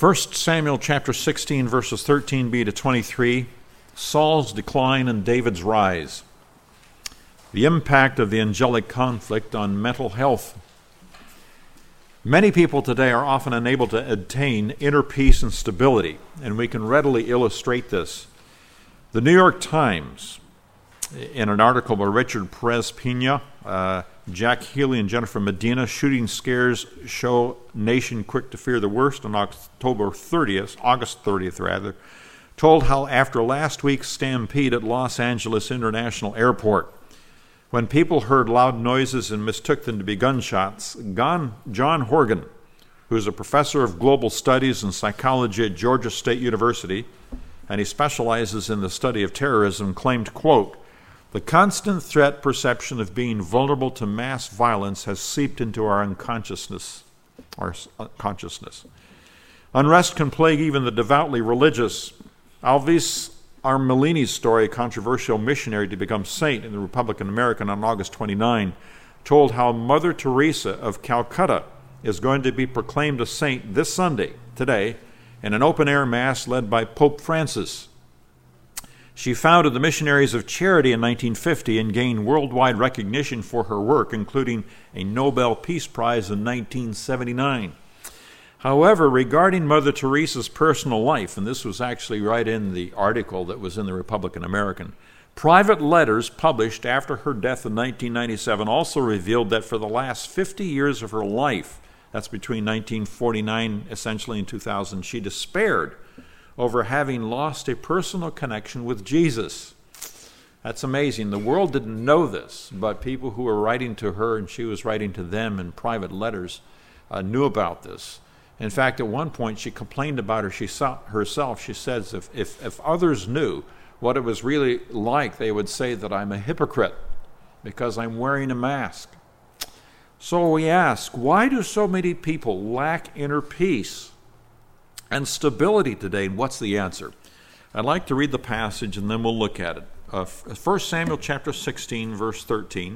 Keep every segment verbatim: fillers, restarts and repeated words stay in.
First Samuel chapter sixteen, verses thirteen b to twenty-three, Saul's decline and David's rise. The impact of the angelic conflict on mental health. Many people today are often unable to attain inner peace and stability, and we can readily illustrate this. The New York Times, in an article by Richard Perez Pina, uh, Jack Healy and Jennifer Medina, shooting scares show nation quick to fear the worst, on October thirtieth, August thirtieth rather, told how after last week's stampede at Los Angeles International Airport, when people heard loud noises and mistook them to be gunshots, John Horgan, who is a professor of global studies and psychology at Georgia State University, and he specializes in the study of terrorism, claimed, quote, "The constant threat perception of being vulnerable to mass violence has seeped into our unconsciousness. Our consciousness. Unrest can plague even the devoutly religious. Alvise Armelini's story, a controversial missionary to become saint in the Republican American on August twenty-ninth, told how Mother Teresa of Calcutta is going to be proclaimed a saint this Sunday, today, in an open-air mass led by Pope Francis. She founded the Missionaries of Charity in nineteen fifty and gained worldwide recognition for her work, including a Nobel Peace Prize in nineteen seventy-nine. However, regarding Mother Teresa's personal life, and this was actually right in the article that was in the Republican American, private letters published after her death in nineteen ninety-seven also revealed that for the last fifty years of her life, that's between nineteen forty-nine essentially and two thousand, she despaired over having lost a personal connection with Jesus. That's amazing. The world didn't know this, but people who were writing to her and she was writing to them in private letters uh, knew about this. In fact, at one point she complained about her she saw herself. She says, if, if, if others knew what it was really like, they would say that I'm a hypocrite because I'm wearing a mask. So we ask, why do so many people lack inner peace and stability today? And what's the answer? I'd like to read the passage and then we'll look at it. Uh, First Samuel chapter sixteen, verse thirteen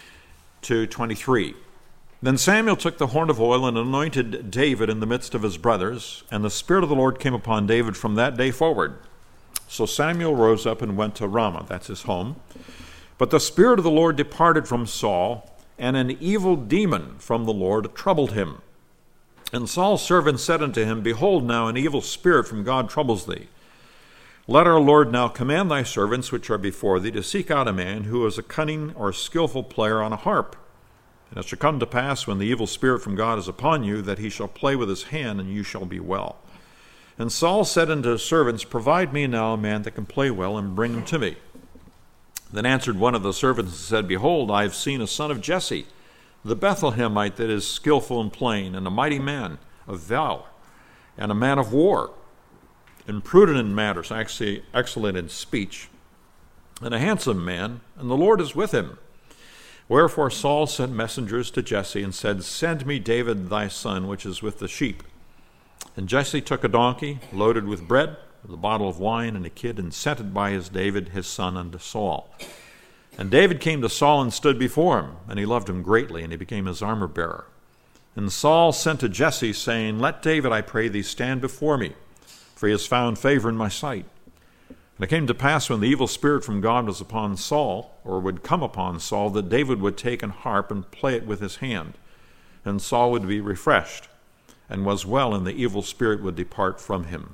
to twenty-three. Then Samuel took the horn of oil and anointed David in the midst of his brothers, and the Spirit of the Lord came upon David from that day forward. So Samuel rose up and went to Ramah, that's his home. But the Spirit of the Lord departed from Saul, and an evil demon from the Lord troubled him. And Saul's servant said unto him, Behold, now an evil spirit from God troubles thee. Let our Lord now command thy servants which are before thee to seek out a man who is a cunning or skillful player on a harp. And it shall come to pass, when the evil spirit from God is upon you, that he shall play with his hand, and you shall be well. And Saul said unto his servants, Provide me now a man that can play well, and bring him to me. Then answered one of the servants and said, Behold, I have seen a son of Jesse, the Bethlehemite, that is skillful in playing, and a mighty man of valor, and a man of war, and prudent in matters, actually excellent in speech, and a handsome man, and the Lord is with him. Wherefore Saul sent messengers to Jesse and said, Send me David thy son, which is with the sheep. And Jesse took a donkey, loaded with bread, with a bottle of wine, and a kid, and sent it by his David his son unto Saul. And David came to Saul and stood before him, and he loved him greatly, and he became his armor-bearer. And Saul sent to Jesse, saying, Let David, I pray thee, stand before me, for he has found favor in my sight. And it came to pass, when the evil spirit from God was upon Saul, or would come upon Saul, that David would take an harp and play it with his hand. And Saul would be refreshed, and was well, and the evil spirit would depart from him.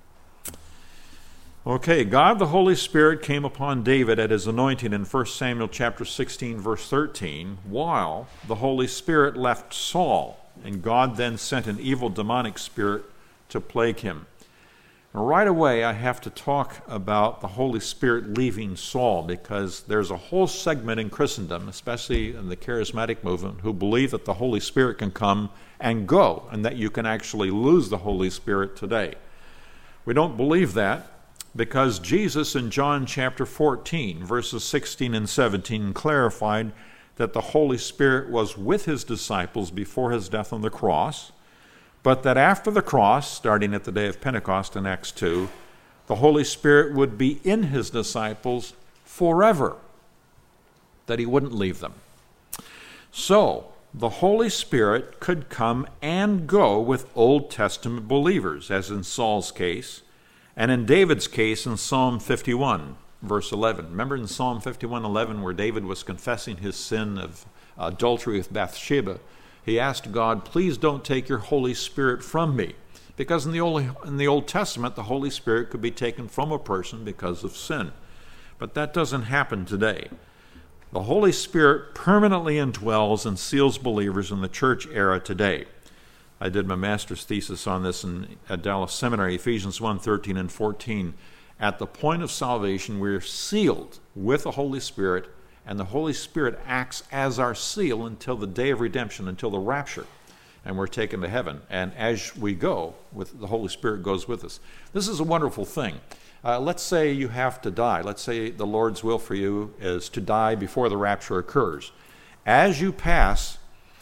Okay, God the Holy Spirit came upon David at his anointing in First Samuel chapter sixteen, verse thirteen, while the Holy Spirit left Saul, and God then sent an evil demonic spirit to plague him. Right away, I have to talk about the Holy Spirit leaving Saul, because there's a whole segment in Christendom, especially in the charismatic movement, who believe that the Holy Spirit can come and go, and that you can actually lose the Holy Spirit today. We don't believe that, because Jesus in John chapter fourteen, verses sixteen and seventeen, clarified that the Holy Spirit was with his disciples before his death on the cross, but that after the cross, starting at the day of Pentecost in Acts two, the Holy Spirit would be in his disciples forever, that he wouldn't leave them. So, the Holy Spirit could come and go with Old Testament believers, as in Saul's case, and in David's case in Psalm fifty-one, verse eleven. Remember in Psalm fifty-one eleven, where David was confessing his sin of adultery with Bathsheba, he asked God, please don't take your Holy Spirit from me. Because in the Old, in the Old Testament, the Holy Spirit could be taken from a person because of sin. But that doesn't happen today. The Holy Spirit permanently indwells and seals believers in the church era today. I did my master's thesis on this in, at Dallas Seminary, Ephesians one, thirteen and fourteen. At the point of salvation, we're sealed with the Holy Spirit, and the Holy Spirit acts as our seal until the day of redemption, until the rapture, and we're taken to heaven. And as we go, with the Holy Spirit goes with us. This is a wonderful thing. Uh, let's say you have to die. Let's say the Lord's will for you is to die before the rapture occurs. As you pass,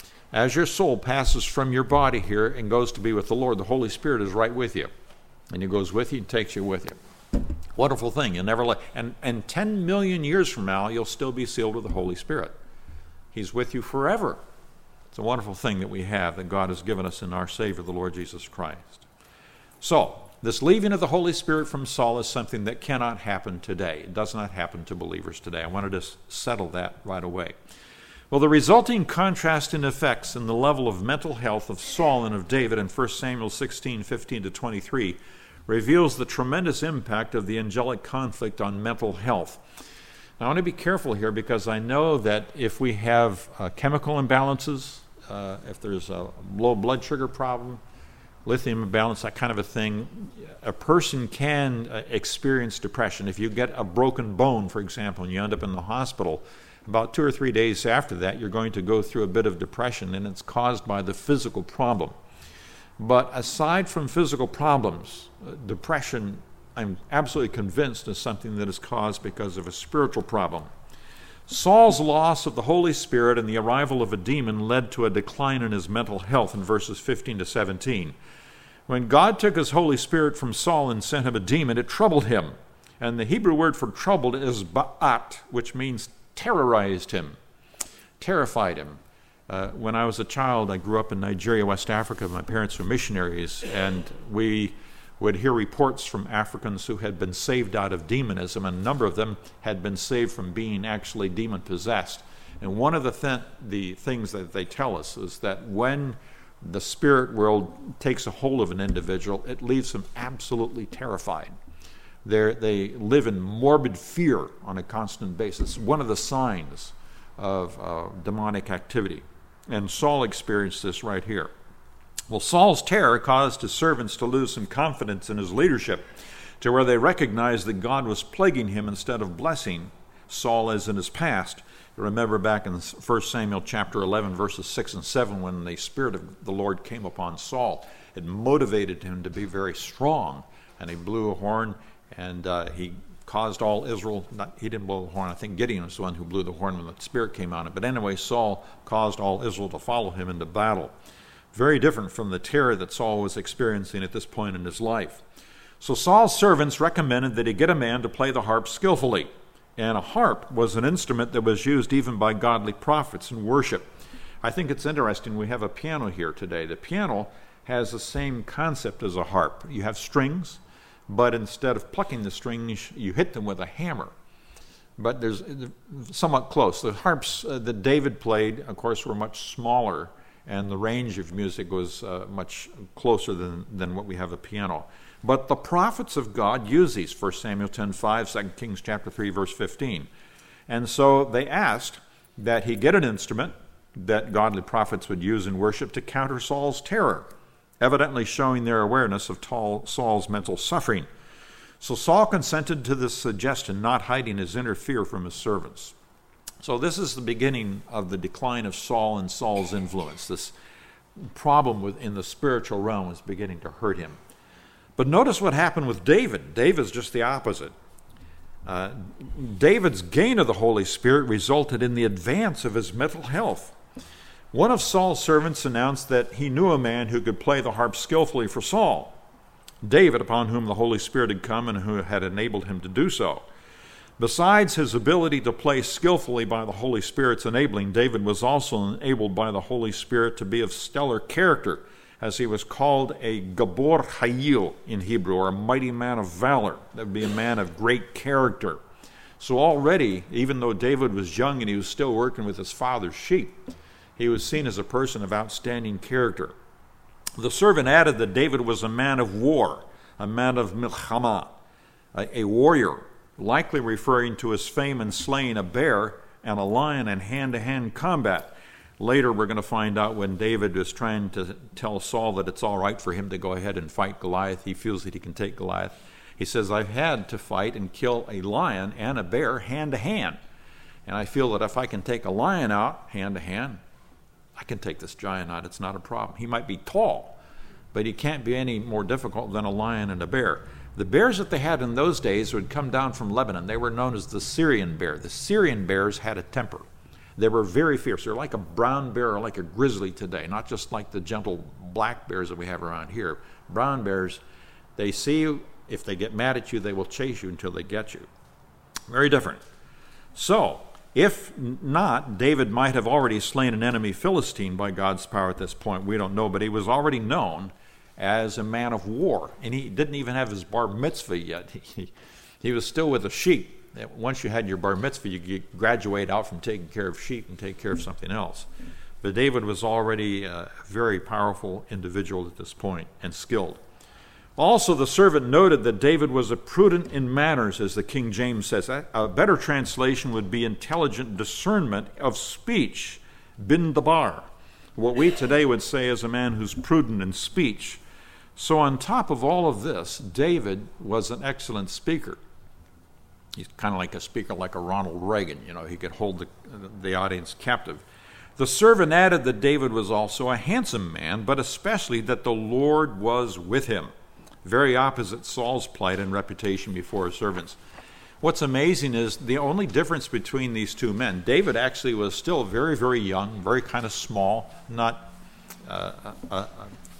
as your soul passes from your body here and goes to be with the Lord, the Holy Spirit is right with you. And he goes with you and takes you with you. Wonderful thing. You'll never let, and, and ten million years from now, you'll still be sealed with the Holy Spirit. He's with you forever. It's a wonderful thing that we have, that God has given us in our Savior, the Lord Jesus Christ. So, this leaving of the Holy Spirit from Saul is something that cannot happen today. It does not happen to believers today. I wanted to settle that right away. Well, the resulting contrasting effects in the level of mental health of Saul and of David in First Samuel sixteen, fifteen to twenty-three reveals the tremendous impact of the angelic conflict on mental health. Now, I want to be careful here, because I know that if we have uh, chemical imbalances, uh, if there's a low blood sugar problem, lithium imbalance, that kind of a thing, a person can uh, experience depression. If you get a broken bone, for example, and you end up in the hospital, about two or three days after that, you're going to go through a bit of depression, and it's caused by the physical problem. But aside from physical problems, uh, depression, I'm absolutely convinced, is something that is caused because of a spiritual problem. Saul's loss of the Holy Spirit and the arrival of a demon led to a decline in his mental health in verses fifteen to seventeen. When God took his Holy Spirit from Saul and sent him a demon, it troubled him. And the Hebrew word for troubled is ba'at, which means terrorized him, terrified him. Uh, when I was a child, I grew up in Nigeria, West Africa. My parents were missionaries, and we would hear reports from Africans who had been saved out of demonism, and a number of them had been saved from being actually demon-possessed. And one of the, th- the things that they tell us is that when the spirit world takes a hold of an individual, it leaves them absolutely terrified. They're, they live in morbid fear on a constant basis. One of the signs of uh, demonic activity. And Saul experienced this right here. Well, Saul's terror caused his servants to lose some confidence in his leadership, to where they recognized that God was plaguing him instead of blessing Saul as in his past. Remember back in First Samuel chapter eleven, verses six and seven, when the Spirit of the Lord came upon Saul, it motivated him to be very strong, and he blew a horn, and uh, he caused all Israel, not, he didn't blow the horn, I think Gideon was the one who blew the horn when the Spirit came on it, but anyway, Saul caused all Israel to follow him into battle. Very different from the terror that Saul was experiencing at this point in his life. So Saul's servants recommended that he get a man to play the harp skillfully. And a harp was an instrument that was used even by godly prophets in worship. I think it's interesting, we have a piano here today. The piano has the same concept as a harp. You have strings, but instead of plucking the strings, you hit them with a hammer. But there's somewhat close. The harps uh, that David played, of course, were much smaller, and the range of music was uh, much closer than, than what we have a piano. But the prophets of God use these, First Samuel ten five, Second Kings chapter three, verse fifteen. And so they asked that he get an instrument that godly prophets would use in worship to counter Saul's terror, evidently showing their awareness of Saul's mental suffering. So Saul consented to this suggestion, not hiding his inner fear from his servants. So this is the beginning of the decline of Saul and Saul's influence. This problem within the spiritual realm is beginning to hurt him. But notice what happened with David. David's just the opposite. Uh, David's gain of the Holy Spirit resulted in the advance of his mental health. One of Saul's servants announced that he knew a man who could play the harp skillfully for Saul, David, upon whom the Holy Spirit had come and who had enabled him to do so. Besides his ability to play skillfully by the Holy Spirit's enabling, David was also enabled by the Holy Spirit to be of stellar character, as he was called a Gabor Hayil in Hebrew, or a mighty man of valor. That would be a man of great character. So already, even though David was young and he was still working with his father's sheep, he was seen as a person of outstanding character. The servant added that David was a man of war, a man of milchama, a, a warrior, likely referring to his fame in slaying a bear and a lion in hand-to-hand combat. Later, we're going to find out when David is trying to tell Saul that it's all right for him to go ahead and fight Goliath. He feels that he can take Goliath. He says, I've had to fight and kill a lion and a bear hand-to-hand. And I feel that if I can take a lion out hand-to-hand, I can take this giant out. It's not a problem. He might be tall, but he can't be any more difficult than a lion and a bear. The bears that they had in those days would come down from Lebanon. They were known as the Syrian bear. The Syrian bears had a temper. They were very fierce. They're like a brown bear or like a grizzly today, not just like the gentle black bears that we have around here. Brown bears, they see you. If they get mad at you, they will chase you until they get you. Very different. So, if not, David might have already slain an enemy Philistine by God's power at this point. We don't know, but he was already known as a man of war. And he didn't even have his bar mitzvah yet. He, he was still with the sheep. Once you had your bar mitzvah, you graduate out from taking care of sheep and take care of something else. But David was already a very powerful individual at this point and skilled. Also, the servant noted that David was a prudent in manners, as the King James says. A better translation would be intelligent discernment of speech, bin dabar. What we today would say is a man who's prudent in speech. So on top of all of this, David was an excellent speaker. He's kind of like a speaker like a Ronald Reagan. You know, he could hold the, the audience captive. The servant added that David was also a handsome man, but especially that the Lord was with him. Very opposite Saul's plight and reputation before his servants. What's amazing is the only difference between these two men, David actually was still very, very young, very kind of small, not uh, a, a,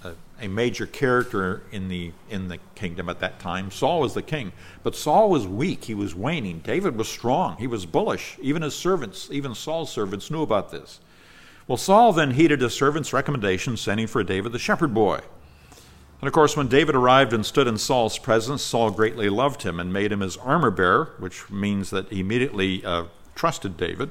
a major character in the in the kingdom at that time. Saul was the king, but Saul was weak. He was waning. David was strong. He was bullish. Even his servants, even Saul's servants knew about this. Well, Saul then heeded his servant's recommendation, sending for David the shepherd boy. And of course, when David arrived and stood in Saul's presence, Saul greatly loved him and made him his armor bearer, which means that he immediately uh, trusted David.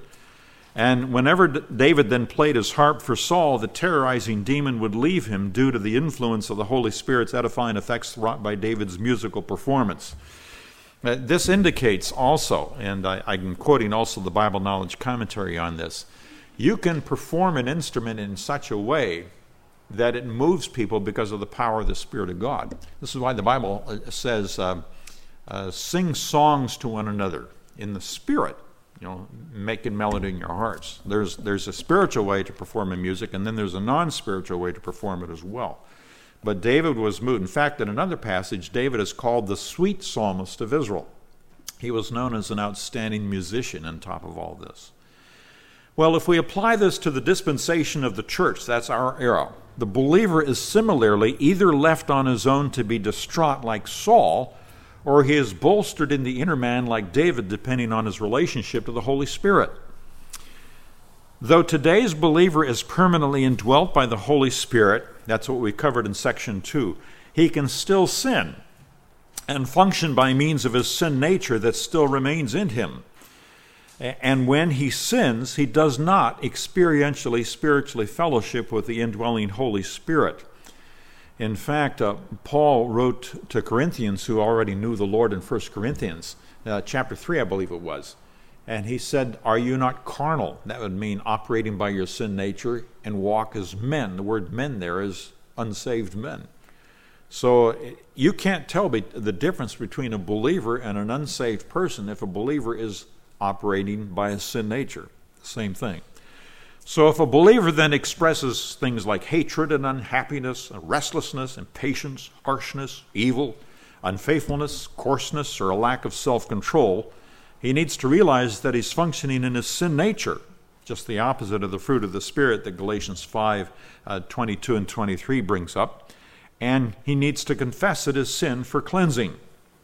And whenever D- David then played his harp for Saul, the terrorizing demon would leave him due to the influence of the Holy Spirit's edifying effects wrought by David's musical performance. Uh, this indicates also, and I, I'm quoting also the Bible Knowledge commentary on this, you can perform an instrument in such a way that it moves people because of the power of the Spirit of God. This is why the Bible says, uh, uh, sing songs to one another in the Spirit, you know, making melody in your hearts. There's, there's a spiritual way to perform in music, and then there's a non-spiritual way to perform it as well. But David was moved. In fact, in another passage, David is called the sweet psalmist of Israel. He was known as an outstanding musician on top of all this. Well, if we apply this to the dispensation of the church, that's our era. The believer is similarly either left on his own to be distraught like Saul, or he is bolstered in the inner man like David, depending on his relationship to the Holy Spirit. Though today's believer is permanently indwelt by the Holy Spirit, that's what we covered in section two, he can still sin and function by means of his sin nature that still remains in him. And when he sins, he does not experientially, spiritually fellowship with the indwelling Holy Spirit. In fact, uh, Paul wrote to Corinthians who already knew the Lord in First Corinthians, uh, chapter three, I believe it was. And he said, are you not carnal? That would mean operating by your sin nature and walk as men. The word men there is unsaved men. So you can't tell the difference between a believer and an unsaved person if a believer is operating by a sin nature. Same thing. So if a believer then expresses things like hatred and unhappiness, restlessness, impatience, harshness, evil, unfaithfulness, coarseness, or a lack of self-control, he needs to realize that he's functioning in his sin nature, just the opposite of the fruit of the Spirit that Galatians five, uh, twenty-two and twenty-three brings up, and he needs to confess it as sin for cleansing.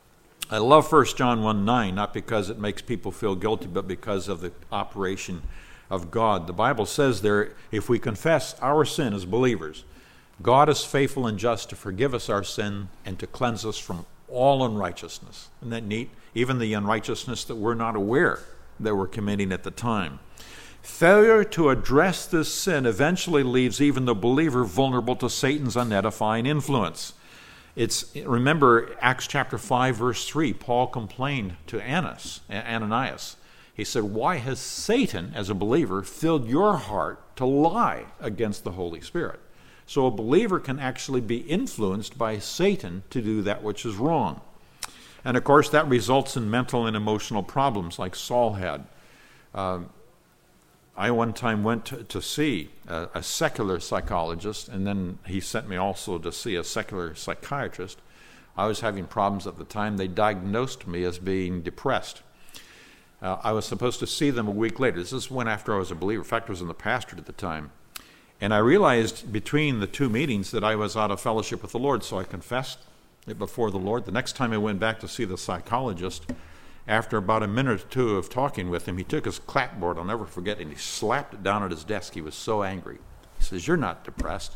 I love First John one nine, not because it makes people feel guilty, but because of the operation of God. The Bible says there, if we confess our sin as believers, God is faithful and just to forgive us our sin and to cleanse us from all unrighteousness. Isn't that neat? Even the unrighteousness that we're not aware that we're committing at the time. Failure to address this sin eventually leaves even the believer vulnerable to Satan's unedifying influence. It's, remember Acts chapter five, verse three, Paul complained to Annas, Ananias. He said, why has Satan, as a believer, filled your heart to lie against the Holy Spirit? So a believer can actually be influenced by Satan to do that which is wrong. And of course, that results in mental and emotional problems like Saul had. Uh, I one time went to, to see a, a secular psychologist, and then he sent me also to see a secular psychiatrist. I was having problems at the time. They diagnosed me as being depressed. Uh, I was supposed to see them a week later. This is when after I was a believer. In fact, I was in the pastorate at the time. And I realized between the two meetings that I was out of fellowship with the Lord, so I confessed it before the Lord. The next time I went back to see the psychologist, after about a minute or two of talking with him, he took his clapboard, I'll never forget, and he slapped it down at his desk. He was so angry. He says, you're not depressed.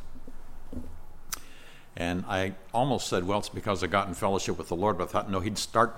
And I almost said, well, it's because I got in fellowship with the Lord, but I thought, no, he'd start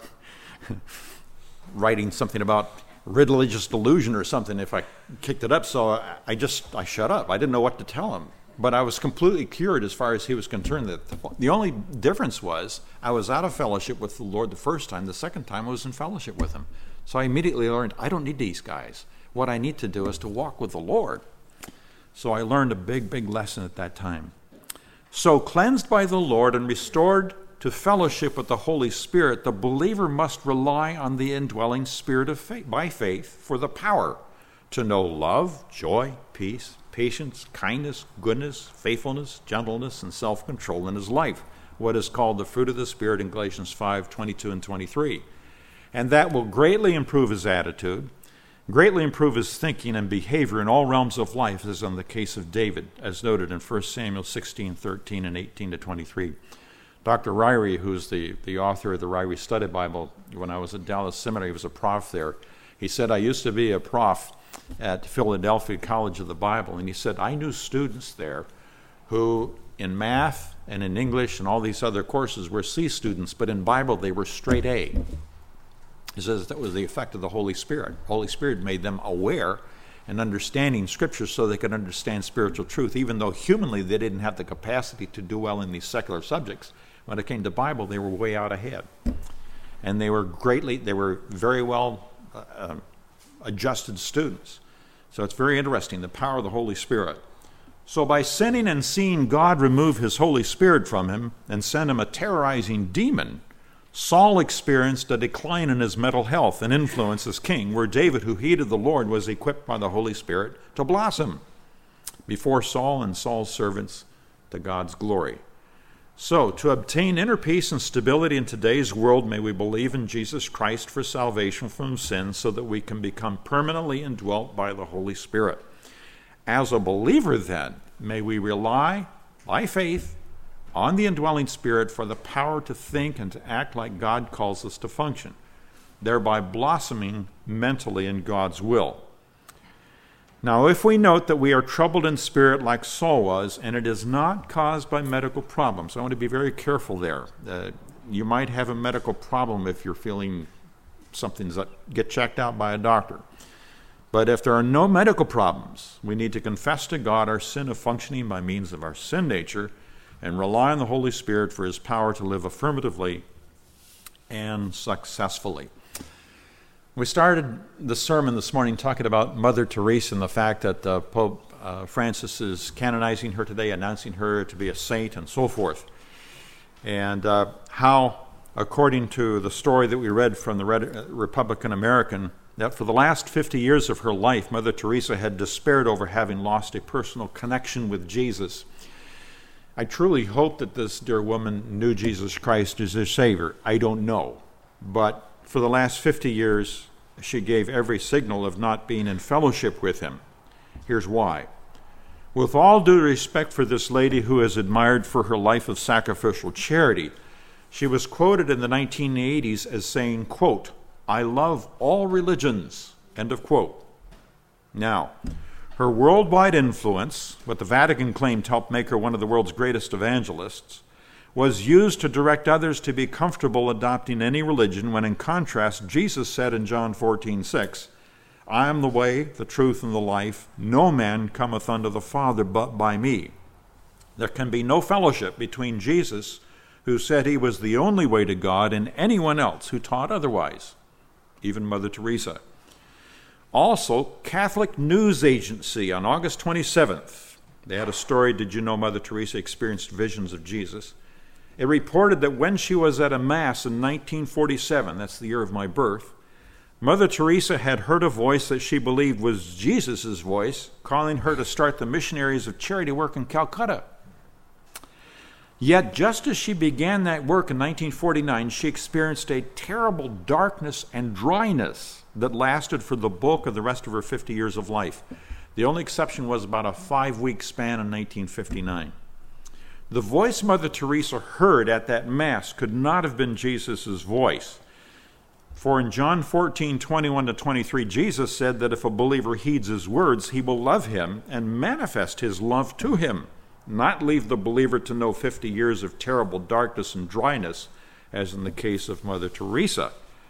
writing something about religious delusion or something if I kicked it up. So I just, I shut up. I didn't know what to tell him. But I was completely cured as far as he was concerned. That the only difference was I was out of fellowship with the Lord the first time. The second time I was in fellowship with him. So I immediately learned, I don't need these guys. What I need to do is to walk with the Lord. So I learned a big, big lesson at that time. So cleansed by the Lord and restored to fellowship with the Holy Spirit, the believer must rely on the indwelling Spirit of faith, by faith for the power to know love, joy, peace, patience, kindness, goodness, faithfulness, gentleness, and self-control in his life, what is called the fruit of the Spirit in Galatians five, twenty-two and twenty-three. And that will greatly improve his attitude, greatly improve his thinking and behavior in all realms of life, as in the case of David, as noted in First Samuel sixteen, thirteen, and eighteen to twenty-three. Doctor Ryrie, who's the, the author of the Ryrie Study Bible, when I was at Dallas Seminary, he was a prof there. He said, I used to be a prof at Philadelphia College of the Bible, and he said, I knew students there who in math and in English and all these other courses were C students, but in Bible they were straight A. He says that was the effect of the Holy Spirit. The Holy Spirit made them aware and understanding Scripture so they could understand spiritual truth, even though humanly they didn't have the capacity to do well in these secular subjects. When it came to Bible, they were way out ahead. And they were greatly, they were very well uh, adjusted students. So it's very interesting, the power of the Holy Spirit. So by sinning and seeing God remove his Holy Spirit from him and send him a terrorizing demon, Saul experienced a decline in his mental health and influence as king, where David, who heeded the Lord, was equipped by the Holy Spirit to blossom before Saul and Saul's servants to God's glory. So, to obtain inner peace and stability in today's world, may we believe in Jesus Christ for salvation from sin so that we can become permanently indwelt by the Holy Spirit. As a believer, then, may we rely by faith on the indwelling Spirit for the power to think and to act like God calls us to function, thereby blossoming mentally in God's will. Now, if we note that we are troubled in spirit like Saul was, and it is not caused by medical problems, I want to be very careful there. Uh, you might have a medical problem if you're feeling something's that get checked out by a doctor. But if there are no medical problems, we need to confess to God our sin of functioning by means of our sin nature and rely on the Holy Spirit for his power to live affirmatively and successfully. We started the sermon this morning talking about Mother Teresa and the fact that uh, Pope uh, Francis is canonizing her today, announcing her to be a saint and so forth. And uh, how, according to the story that we read from the Red, uh, Republican American, that for the last fifty years of her life, Mother Teresa had despaired over having lost a personal connection with Jesus. I truly hope that this dear woman knew Jesus Christ as her Savior. I don't know. But for the last fifty years, she gave every signal of not being in fellowship with him. Here's why. With all due respect for this lady who is admired for her life of sacrificial charity, She was quoted in the nineteen eighties as saying, quote, "I love all religions," end of quote. Now, her worldwide influence, what the Vatican claimed helped make her one of the world's greatest evangelists, was used to direct others to be comfortable adopting any religion, when in contrast, Jesus said in John fourteen six, "I am the way, the truth, and the life. No man cometh unto the Father but by me." There can be no fellowship between Jesus, who said he was the only way to God, and anyone else who taught otherwise, even Mother Teresa. Also, Catholic News Agency on August twenty-seventh, they had a story, "Did you know Mother Teresa experienced visions of Jesus?" It reported that when she was at a Mass in nineteen forty-seven, that's the year of my birth, Mother Teresa had heard a voice that she believed was Jesus' voice, calling her to start the Missionaries of Charity work in Calcutta. Yet, just as she began that work in nineteen forty-nine, she experienced a terrible darkness and dryness that lasted for the bulk of the rest of her fifty years of life. The only exception was about a five-week span in nineteen fifty-nine. The voice Mother Teresa heard at that Mass could not have been Jesus' voice. For in John fourteen twenty-one to twenty-three, Jesus said that if a believer heeds his words, he will love him and manifest his love to him, not leave the believer to know fifty years of terrible darkness and dryness, as in the case of Mother Teresa.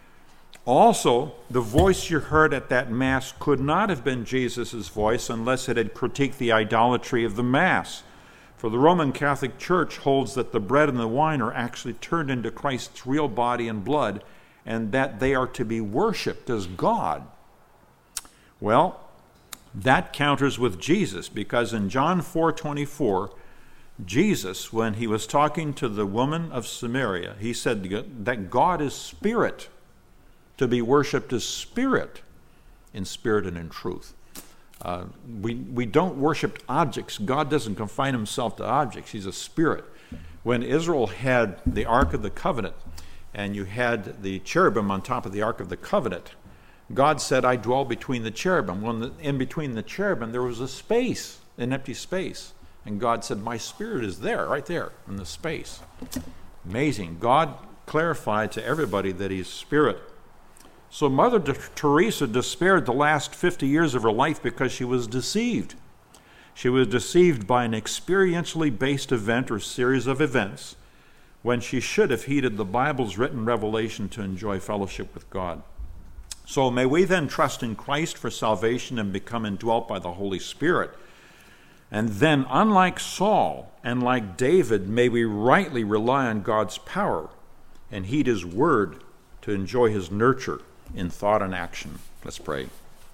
Also, the voice you heard at that Mass could not have been Jesus' voice unless it had critiqued the idolatry of the Mass. For the Roman Catholic Church holds that the bread and the wine are actually turned into Christ's real body and blood, and that they are to be worshipped as God. Well, that counters with Jesus, because in John four twenty-four, Jesus, when he was talking to the woman of Samaria, he said that God is spirit, to be worshipped as spirit, in spirit and in truth. Uh, we, we don't worship objects. God doesn't confine himself to objects. He's a spirit. When Israel had the Ark of the Covenant, and you had the cherubim on top of the Ark of the Covenant, God said, "I dwell between the cherubim." When the, in between the cherubim, there was a space, an empty space. And God said, "My spirit is there, right there, in the space." Amazing. God clarified to everybody that he's spirit. So Mother Teresa despaired the last fifty years of her life because she was deceived. She was deceived by an experientially based event or series of events, when she should have heeded the Bible's written revelation to enjoy fellowship with God. So may we then trust in Christ for salvation and become indwelt by the Holy Spirit. And then, unlike Saul and like David, may we rightly rely on God's power and heed his word to enjoy his nurture in thought and action. Let's pray.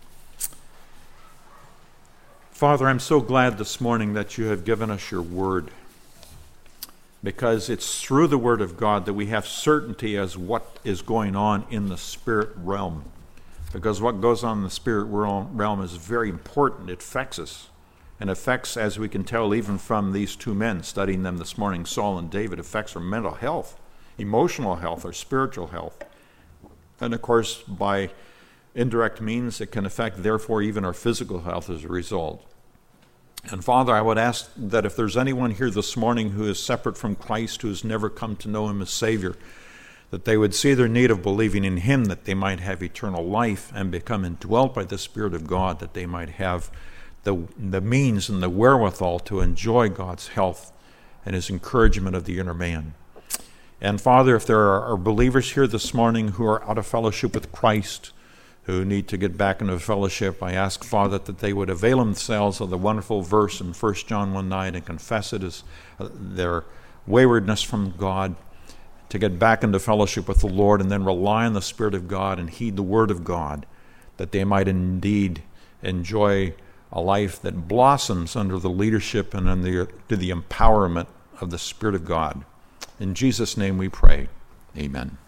Father, I'm so glad this morning that you have given us your word, because it's through the word of God that we have certainty as what is going on in the spirit realm. Because what goes on in the spirit realm is very important. It affects us. And affects, as we can tell even from these two men, studying them this morning, Saul and David, affects our mental health, emotional health, our spiritual health. And of course, by indirect means, it can affect, therefore, even our physical health as a result. And Father, I would ask that if there's anyone here this morning who is separate from Christ, who has never come to know him as Savior, that they would see their need of believing in him, that they might have eternal life and become indwelt by the Spirit of God, that they might have the, the means and the wherewithal to enjoy God's health and his encouragement of the inner man. And Father, if there are, are believers here this morning who are out of fellowship with Christ, who need to get back into fellowship, I ask, Father, that they would avail themselves of the wonderful verse in First John one nine and confess it as uh, their waywardness from God, to get back into fellowship with the Lord, and then rely on the Spirit of God and heed the Word of God, that they might indeed enjoy a life that blossoms under the leadership and under the, the empowerment of the Spirit of God. In Jesus' name we pray. Amen.